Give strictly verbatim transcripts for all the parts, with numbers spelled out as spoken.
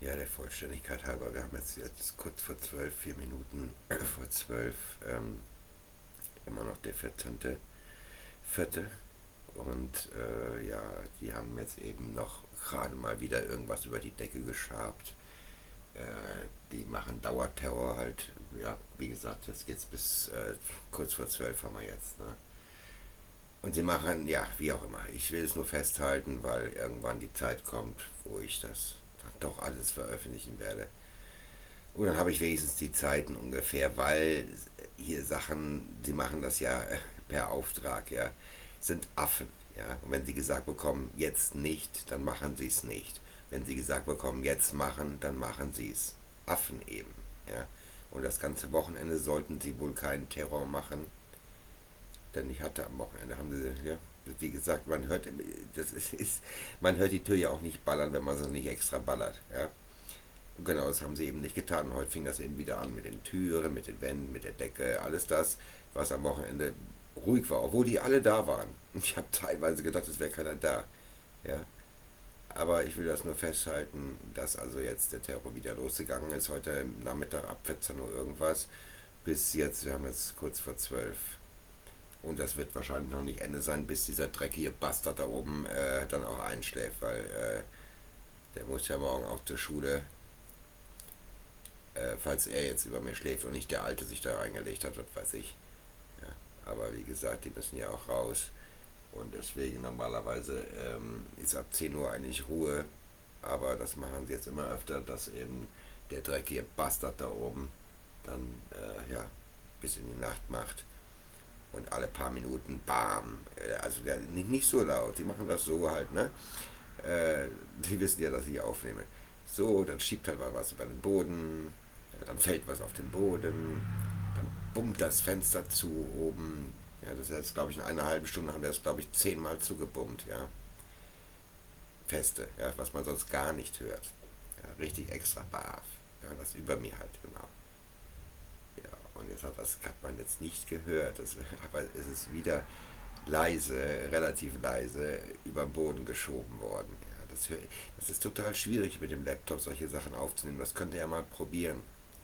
Ja, der Vollständigkeit halber, wir haben jetzt, jetzt kurz vor zwölf, vier Minuten vor zwölf, ähm, immer noch der vierzehnte Vierte. Und äh, ja, die haben jetzt eben noch gerade mal wieder irgendwas über die Decke geschabt. Äh, Die machen Dauerterror halt. Ja, wie gesagt, jetzt geht's bis äh, kurz vor zwölf haben wir jetzt. Ne? Und sie machen, ja, wie auch immer. Ich will es nur festhalten, weil irgendwann die Zeit kommt, wo ich das dann doch alles veröffentlichen werde. Und dann habe ich wenigstens die Zeiten ungefähr, weil hier Sachen, sie machen das ja äh, per Auftrag, ja, sind Affen, ja. Und wenn sie gesagt bekommen, jetzt nicht, dann machen sie es nicht. Wenn sie gesagt bekommen, jetzt machen, dann machen sie es. Affen eben, ja. Und das ganze Wochenende sollten sie wohl keinen Terror machen, denn ich hatte am Wochenende, haben sie, ja, wie gesagt, man hört, das ist, ist man hört die Tür ja auch nicht ballern, wenn man sie nicht extra ballert, ja. Genau, das haben sie eben nicht getan. Heute fing das eben wieder an mit den Türen, mit den Wänden, mit der Decke, alles das, was am Wochenende ruhig war, obwohl die alle da waren. Ich habe teilweise gedacht, es wäre keiner da. Ja, aber ich will das nur festhalten, dass also jetzt der Terror wieder losgegangen ist, heute Nachmittag ab vierzehn Uhr irgendwas, bis jetzt, wir haben jetzt kurz vor zwölf. Und das wird wahrscheinlich noch nicht Ende sein, bis dieser dreckige Bastard da oben äh, dann auch einschläft, weil äh, der muss ja morgen auch zur Schule, äh, falls er jetzt über mir schläft und nicht der Alte sich da reingelegt hat, was weiß ich. Ja, aber wie gesagt, die müssen ja auch raus. Und deswegen normalerweise ähm, ist ab zehn Uhr eigentlich Ruhe. Aber das machen sie jetzt immer öfter, dass eben der dreckige Bastard da oben dann äh, ja, bis in die Nacht macht. Und alle paar Minuten, bam. Äh, Also der, nicht, nicht so laut, die machen das so halt, ne? Äh, Die wissen ja, dass ich aufnehme. So, dann schiebt halt mal was über den Boden, ja, dann fällt was auf den Boden, dann bummt das Fenster zu oben. Ja, das ist jetzt, glaube ich, in einer halben Stunde haben wir das, glaube ich, zehnmal zugebummt, ja. Feste, ja, was man sonst gar nicht hört. Ja, richtig extra baff. Ja, das über mir halt, genau. Ja, und jetzt hat, das hat man jetzt nicht gehört. Das, aber es ist wieder leise, relativ leise über den Boden geschoben worden. Ja, das, das ist total schwierig mit dem Laptop solche Sachen aufzunehmen. Das könnt ihr ja mal probieren.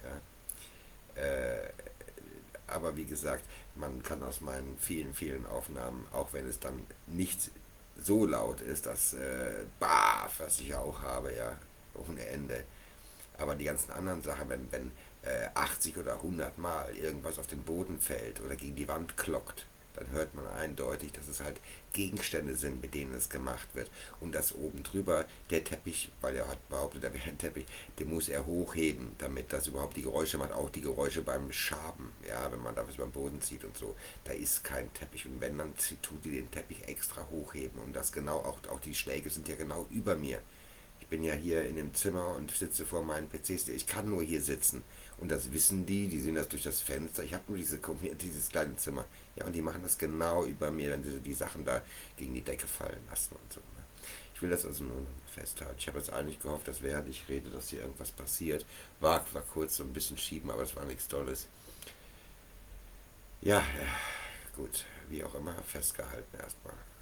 Ja. Äh, aber wie gesagt, man kann aus meinen vielen, vielen Aufnahmen, auch wenn es dann nicht so laut ist, das äh, Baf, was ich auch habe, ja, ohne Ende. Aber die ganzen anderen Sachen, wenn, wenn äh, achtzig oder hundert Mal irgendwas auf den Boden fällt oder gegen die Wand klockt, dann hört man eindeutig, dass es halt Gegenstände sind, mit denen es gemacht wird. Und das oben drüber, der Teppich, weil er hat behauptet, er wäre ein Teppich, den muss er hochheben, damit das überhaupt die Geräusche macht, auch die Geräusche beim Schaben, ja, wenn man da was über den Boden zieht und so. Da ist kein Teppich. Und wenn, dann tut die den Teppich extra hochheben. Und das genau, auch, auch die Schläge sind ja genau über mir. Ich bin ja hier in dem Zimmer und sitze vor meinen P Cs. Ich kann nur hier sitzen. Und das wissen die, die sehen das durch das Fenster. Ich habe nur diese, dieses kleine Zimmer. Ja, und die machen das genau über mir, wenn sie die Sachen da gegen die Decke fallen lassen und so. Ne? Ich will das also nur festhalten. Ich habe jetzt eigentlich gehofft, dass während ich rede, dass hier irgendwas passiert. War, war kurz so ein bisschen schieben, aber es war nichts Tolles. Ja, ja, gut. Wie auch immer, festgehalten erstmal.